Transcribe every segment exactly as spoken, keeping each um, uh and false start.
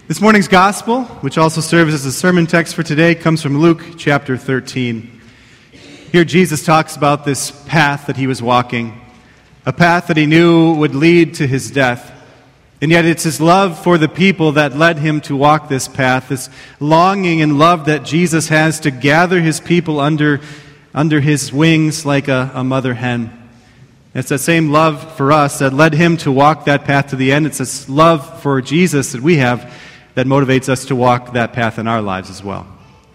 This morning's gospel, which also serves as a sermon text for today, comes from Luke chapter thirteen. Here Jesus talks about this path that he was walking, a path that he knew would lead to his death. And yet it's his love for the people that led him to walk this path, this longing and love that Jesus has to gather his people under, under his wings like a, a mother hen. It's that same love for us that led him to walk that path to the end. It's this love for Jesus that we have that motivates us to walk that path in our lives as well.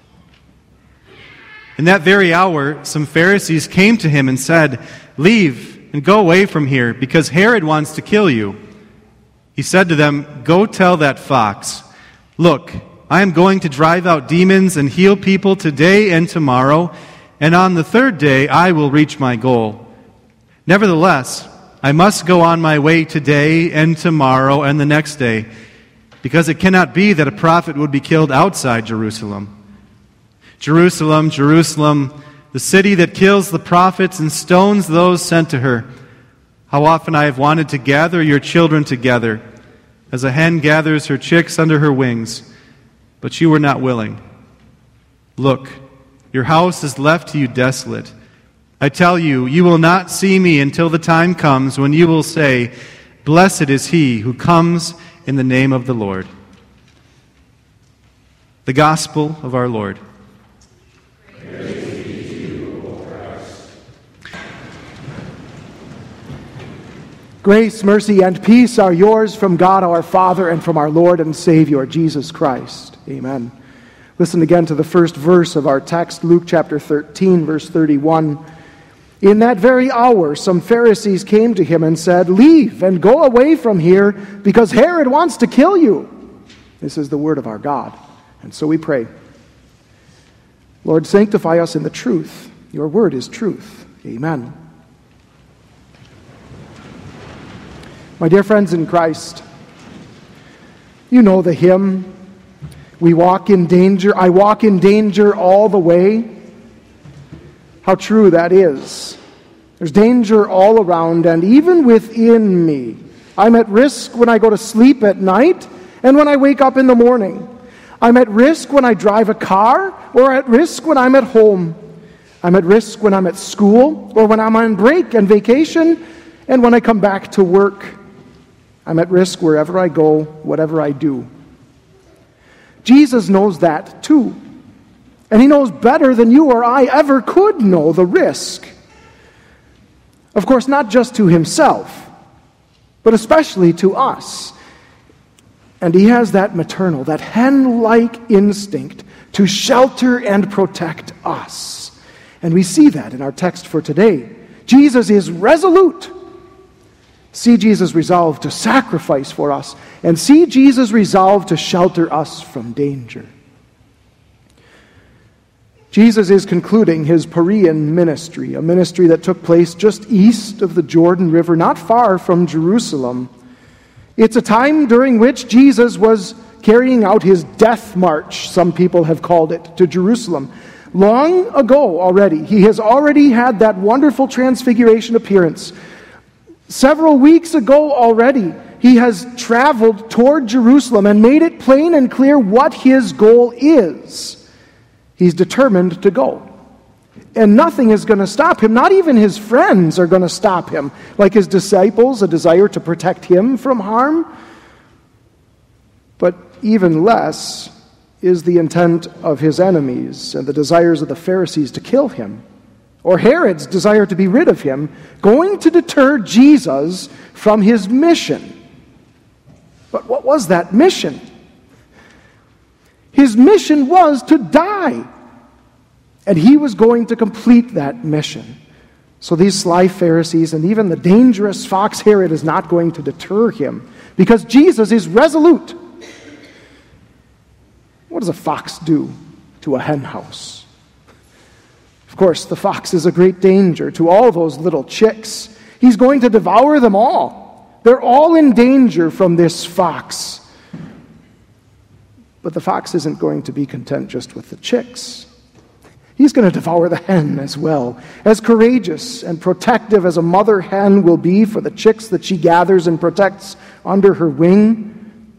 In that very hour, some Pharisees came to him and said, "Leave and go away from here, because Herod wants to kill you." He said to them, "Go tell that fox, 'Look, I am going to drive out demons and heal people today and tomorrow, and on the third day I will reach my goal. Nevertheless, I must go on my way today and tomorrow and the next day, because it cannot be that a prophet would be killed outside Jerusalem. Jerusalem, Jerusalem, the city that kills the prophets and stones those sent to her. How often I have wanted to gather your children together, as a hen gathers her chicks under her wings, but you were not willing. Look, your house is left to you desolate. I tell you, you will not see me until the time comes when you will say, Blessed is he who comes in the name of the Lord.'" The Gospel of our Lord. Praise be to you, O Christ. Grace, mercy, and peace are yours from God our Father and from our Lord and Savior, Jesus Christ. Amen. Listen again to the first verse of our text, Luke chapter thirteen, verse thirty-one. "In that very hour, some Pharisees came to him and said, 'Leave and go away from here, because Herod wants to kill you.'" This is the word of our God. And so we pray. Lord, sanctify us in the truth. Your word is truth. Amen. My dear friends in Christ, you know the hymn, "We walk in danger, I walk in danger all the way." How true that is. There's danger all around and even within me. I'm at risk when I go to sleep at night and when I wake up in the morning. I'm at risk when I drive a car or at risk when I'm at home. I'm at risk when I'm at school or when I'm on break and vacation and when I come back to work. I'm at risk wherever I go, whatever I do. Jesus knows that too. And he knows better than you or I ever could know the risk. Of course, not just to himself, but especially to us. And he has that maternal, that hen-like instinct to shelter and protect us. And we see that in our text for today. Jesus is resolute. See Jesus resolve to sacrifice for us, and see Jesus resolve to shelter us from danger. Jesus is concluding his Perean ministry, a ministry that took place just east of the Jordan River, not far from Jerusalem. It's a time during which Jesus was carrying out his death march, some people have called it, to Jerusalem. Long ago already, he has already had that wonderful transfiguration appearance. Several weeks ago already, he has traveled toward Jerusalem and made it plain and clear what his goal is. He's determined to go. And nothing is going to stop him. Not even his friends are going to stop him. Like his disciples, a desire to protect him from harm. But even less is the intent of his enemies and the desires of the Pharisees to kill him, or Herod's desire to be rid of him, going to deter Jesus from his mission. But what was that mission? His mission was to die. And he was going to complete that mission. So these sly Pharisees and even the dangerous fox Herod is not going to deter him, because Jesus is resolute. What does a fox do to a hen house? Of course, the fox is a great danger to all those little chicks. He's going to devour them all. They're all in danger from this fox. But the fox isn't going to be content just with the chicks. He's going to devour the hen as well. As courageous and protective as a mother hen will be for the chicks that she gathers and protects under her wing,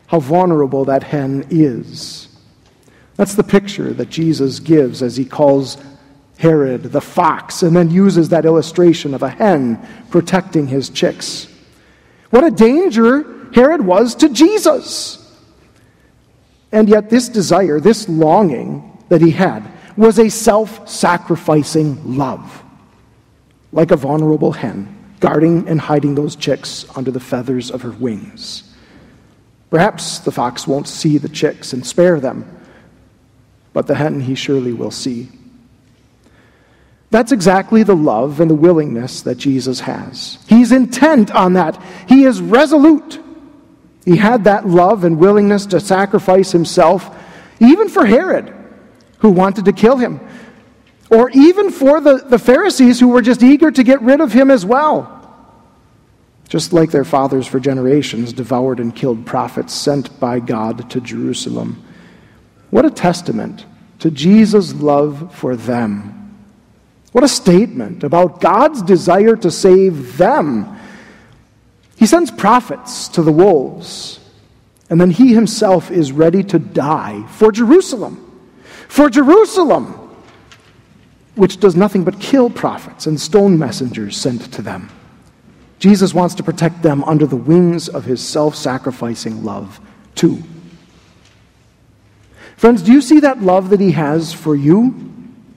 how vulnerable that hen is. That's the picture that Jesus gives as he calls Herod the fox, and then uses that illustration of a hen protecting his chicks. What a danger Herod was to Jesus. And yet this desire, this longing that he had, was a self-sacrificing love, like a vulnerable hen, guarding and hiding those chicks under the feathers of her wings. Perhaps the fox won't see the chicks and spare them, but the hen he surely will see. That's exactly the love and the willingness that Jesus has. He's intent on that. He is resolute. He had that love and willingness to sacrifice himself, even for Herod, who wanted to kill him, or even for the, the Pharisees who were just eager to get rid of him as well. Just like their fathers for generations devoured and killed prophets sent by God to Jerusalem. What a testament to Jesus' love for them. What a statement about God's desire to save them. He sends prophets to the wolves, and then he himself is ready to die for Jerusalem. For Jerusalem, which does nothing but kill prophets and stone messengers sent to them. Jesus wants to protect them under the wings of his self-sacrificing love, too. Friends, do you see that love that he has for you?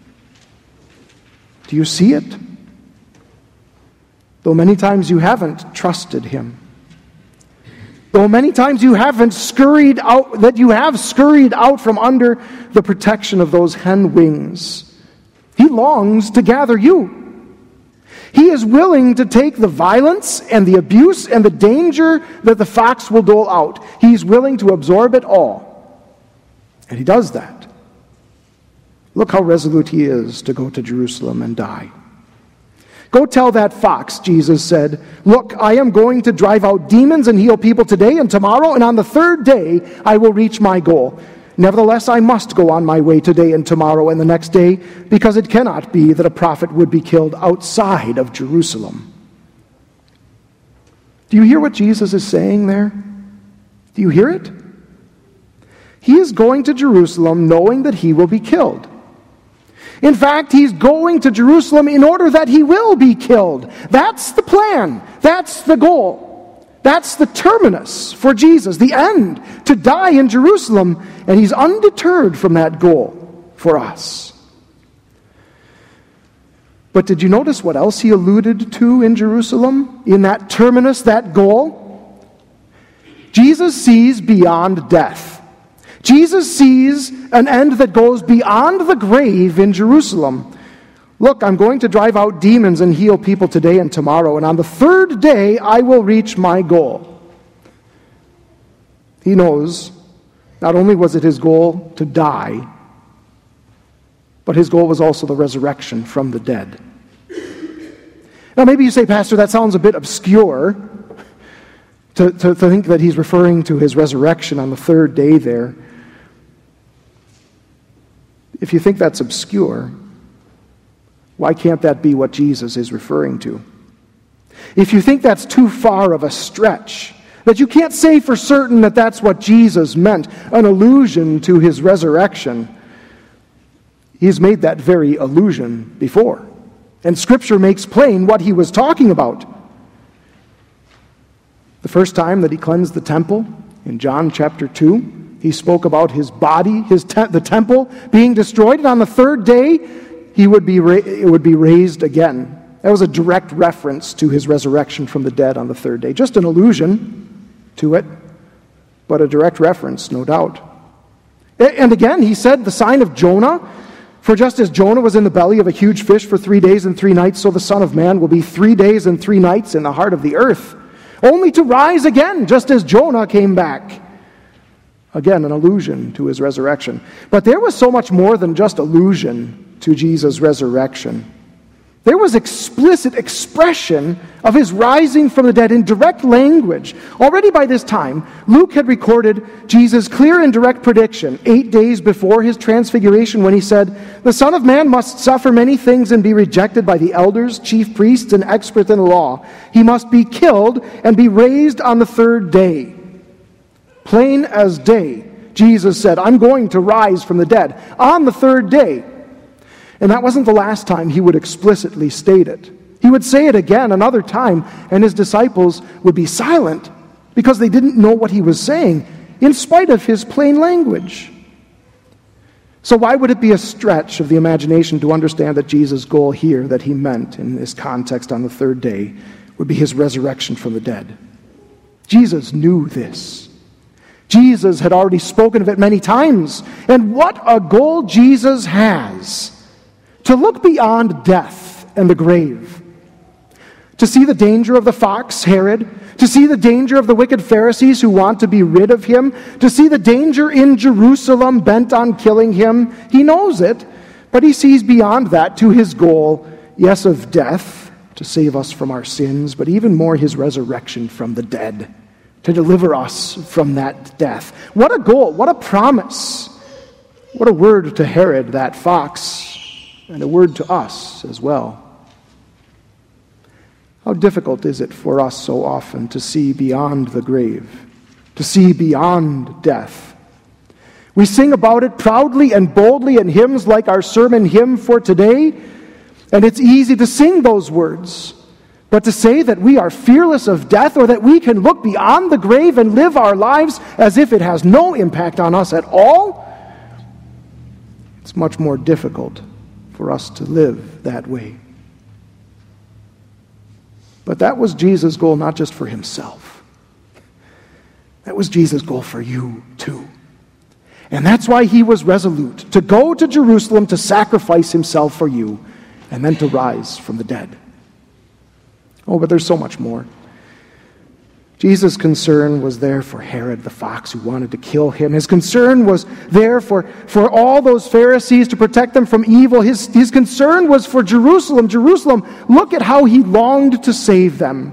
Do you see it? Though many times you haven't trusted him. Though many times you haven't scurried out, that you have scurried out from under the protection of those hen wings. He longs to gather you. He is willing to take the violence and the abuse and the danger that the fox will dole out. He's willing to absorb it all. And he does that. Look how resolute he is to go to Jerusalem and die. Go tell that fox, Jesus said, look, I am going to drive out demons and heal people today and tomorrow, and on the third day I will reach my goal. Nevertheless, I must go on my way today and tomorrow and the next day, because it cannot be that a prophet would be killed outside of Jerusalem. Do you hear what Jesus is saying there? Do you hear it? He is going to Jerusalem knowing that he will be killed. In fact, he's going to Jerusalem in order that he will be killed. That's the plan. That's the goal. That's the terminus for Jesus, the end, to die in Jerusalem. And he's undeterred from that goal for us. But did you notice what else he alluded to in Jerusalem, in that terminus, that goal? Jesus sees beyond death. Jesus sees an end that goes beyond the grave in Jerusalem. Look, I'm going to drive out demons and heal people today and tomorrow, and on the third day I will reach my goal. He knows not only was it his goal to die, but his goal was also the resurrection from the dead. Now maybe you say, Pastor, that sounds a bit obscure to, to, to think that he's referring to his resurrection on the third day there. If you think that's obscure, why can't that be what Jesus is referring to? If you think that's too far of a stretch, that you can't say for certain that that's what Jesus meant, an allusion to his resurrection, he's made that very allusion before. And Scripture makes plain what he was talking about. The first time that he cleansed the temple, in John chapter two, he spoke about his body, his te- the temple being destroyed, and on the third day, he would be ra- it would be raised again. That was a direct reference to his resurrection from the dead on the third day. Just an allusion to it, but a direct reference, no doubt. And again, he said the sign of Jonah, for just as Jonah was in the belly of a huge fish for three days and three nights, so the Son of Man will be three days and three nights in the heart of the earth, only to rise again, just as Jonah came back. Again, an allusion to his resurrection. But there was so much more than just allusion to Jesus' resurrection. There was explicit expression of his rising from the dead in direct language. Already by this time, Luke had recorded Jesus' clear and direct prediction eight days before his transfiguration when he said, "The Son of Man must suffer many things and be rejected by the elders, chief priests, and experts in the law. He must be killed and be raised on the third day." Plain as day, Jesus said, I'm going to rise from the dead on the third day. And that wasn't the last time he would explicitly state it. He would say it again another time, and his disciples would be silent because they didn't know what he was saying, in spite of his plain language. So why would it be a stretch of the imagination to understand that Jesus' goal here, that he meant in this context on the third day, would be his resurrection from the dead? Jesus knew this. Jesus had already spoken of it many times. And what a goal Jesus has! To look beyond death and the grave. To see the danger of the fox, Herod. To see the danger of the wicked Pharisees who want to be rid of him. To see the danger in Jerusalem bent on killing him. He knows it, but he sees beyond that to his goal, yes, of death, to save us from our sins, but even more his resurrection from the dead, to deliver us from that death. What a goal, what a promise. What a word to Herod, that fox, and a word to us as well. How difficult is it for us so often to see beyond the grave, to see beyond death? We sing about it proudly and boldly in hymns like our sermon hymn for today, and it's easy to sing those words. But to say that we are fearless of death, or that we can look beyond the grave and live our lives as if it has no impact on us at all, it's much more difficult for us to live that way. But that was Jesus' goal, not just for himself. That was Jesus' goal for you, too. And that's why he was resolute to go to Jerusalem to sacrifice himself for you, and then to rise from the dead. Oh, but there's so much more. Jesus' concern was there for Herod the fox who wanted to kill him. His concern was there for, for all those Pharisees to protect them from evil. His, his concern was for Jerusalem. Jerusalem, look at how he longed to save them.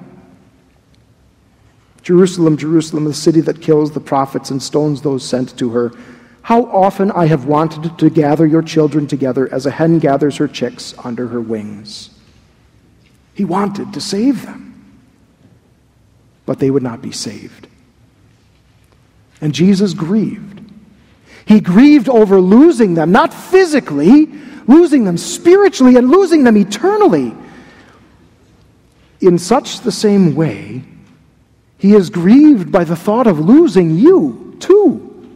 Jerusalem, Jerusalem, the city that kills the prophets and stones those sent to her. How often I have wanted to gather your children together as a hen gathers her chicks under her wings. He wanted to save them. But they would not be saved. And Jesus grieved. He grieved over losing them, not physically, losing them spiritually and losing them eternally. In such the same way, he is grieved by the thought of losing you, too.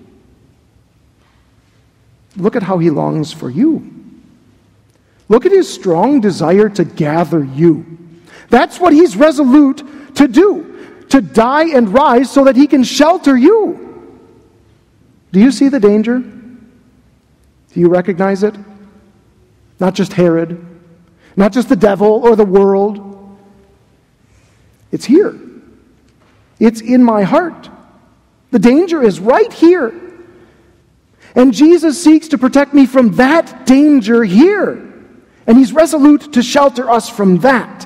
Look at how he longs for you. Look at his strong desire to gather you. That's what he's resolute to do. To die and rise so that he can shelter you. Do you see the danger? Do you recognize it? Not just Herod, not just the devil or the world. It's here. It's in my heart. The danger is right here. And Jesus seeks to protect me from that danger here. And he's resolute to shelter us from that.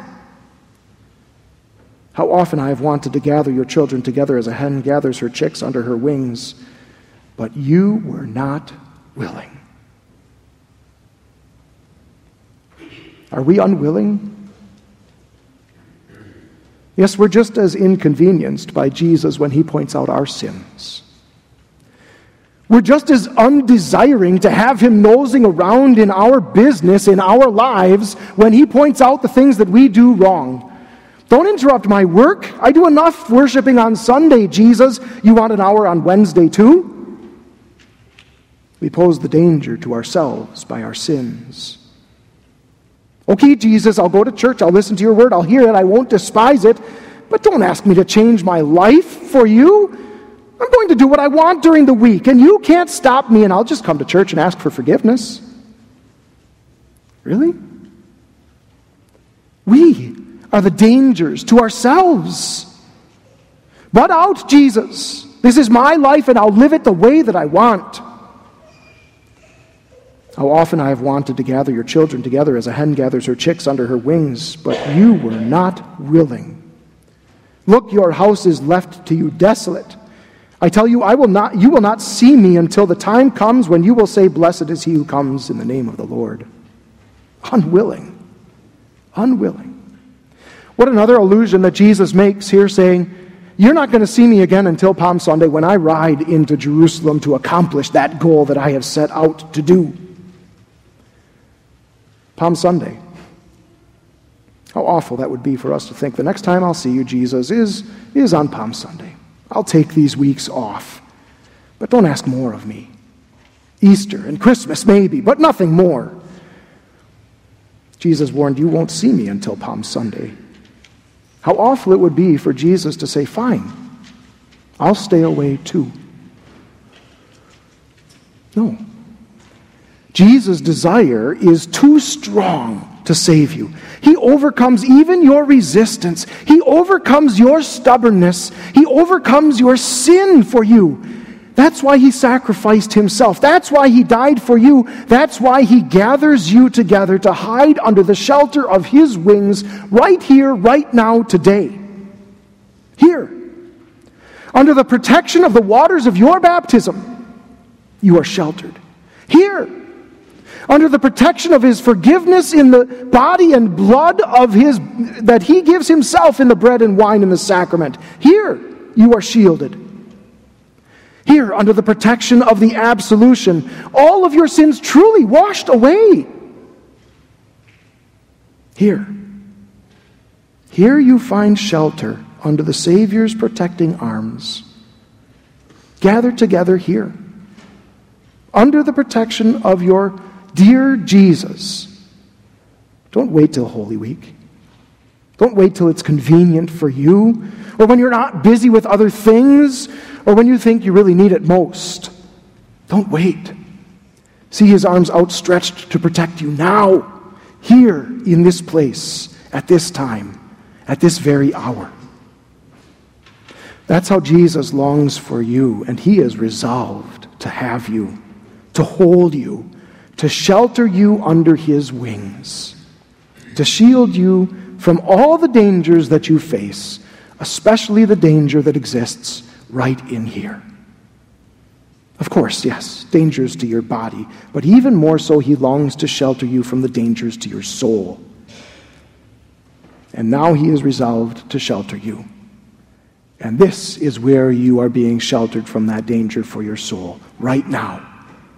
How often I have wanted to gather your children together as a hen gathers her chicks under her wings, but you were not willing. Are we unwilling? Yes, we're just as inconvenienced by Jesus when he points out our sins. We're just as undesiring to have him nosing around in our business, in our lives, when he points out the things that we do wrong. Don't interrupt my work. I do enough worshiping on Sunday, Jesus. You want an hour on Wednesday too? We pose the danger to ourselves by our sins. Okay, Jesus, I'll go to church. I'll listen to your word. I'll hear it. I won't despise it. But don't ask me to change my life for you. I'm going to do what I want during the week, and you can't stop me, and I'll just come to church and ask for forgiveness. Really? We are the dangers to ourselves. But out, Jesus. This is my life, and I'll live it the way that I want. How often I have wanted to gather your children together as a hen gathers her chicks under her wings, but you were not willing. Look, your house is left to you desolate. I tell you, I will not, you will not see me until the time comes when you will say, blessed is he who comes in the name of the Lord. Unwilling. Unwilling. What another allusion that Jesus makes here, saying, you're not going to see me again until Palm Sunday when I ride into Jerusalem to accomplish that goal that I have set out to do. Palm Sunday. How awful that would be for us to think the next time I'll see you, Jesus, is, is on Palm Sunday. I'll take these weeks off, but don't ask more of me. Easter and Christmas maybe, but nothing more. Jesus warned, you won't see me until Palm Sunday. How awful it would be for Jesus to say, fine, I'll stay away too. No. Jesus' desire is too strong to save you. He overcomes even your resistance. He overcomes your stubbornness. He overcomes your sin for you. That's why he sacrificed himself. That's why he died for you. That's why he gathers you together to hide under the shelter of his wings right here, right now, today. Here. Under the protection of the waters of your baptism, you are sheltered. Here. Under the protection of his forgiveness in the body and blood of his that he gives himself in the bread and wine in the sacrament. Here, you are shielded. Here, under the protection of the absolution, all of your sins truly washed away. Here. Here you find shelter under the Savior's protecting arms. Gathered together here. Under the protection of your dear Jesus. Don't wait till Holy Week. Don't wait till it's convenient for you, or when you're not busy with other things, or when you think you really need it most. Don't wait. See his arms outstretched to protect you now, here in this place, at this time, at this very hour. That's how Jesus longs for you, and he is resolved to have you, to hold you, to shelter you under his wings, to shield you from all the dangers that you face, especially the danger that exists right in here. Of course, yes, dangers to your body, but even more so, he longs to shelter you from the dangers to your soul. And now he is resolved to shelter you. And this is where you are being sheltered from that danger for your soul, right now.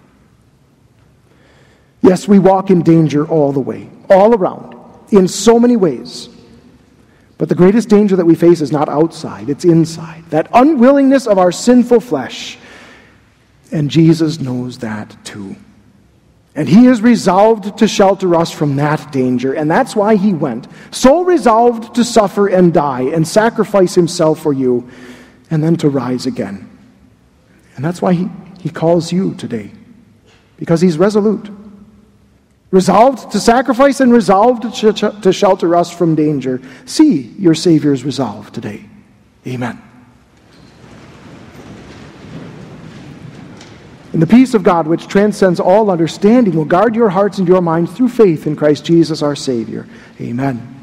Yes, we walk in danger all the way, all around, in so many ways. But the greatest danger that we face is not outside, it's inside. That unwillingness of our sinful flesh. And Jesus knows that too. And he is resolved to shelter us from that danger. And that's why he went, so resolved to suffer and die and sacrifice himself for you, and then to rise again. And that's why he, he calls you today. Because he's resolute. Resolved to sacrifice and resolved to, ch- to shelter us from danger. See your Savior's resolve today. Amen. And the peace of God, which transcends all understanding, will guard your hearts and your minds through faith in Christ Jesus our Savior. Amen.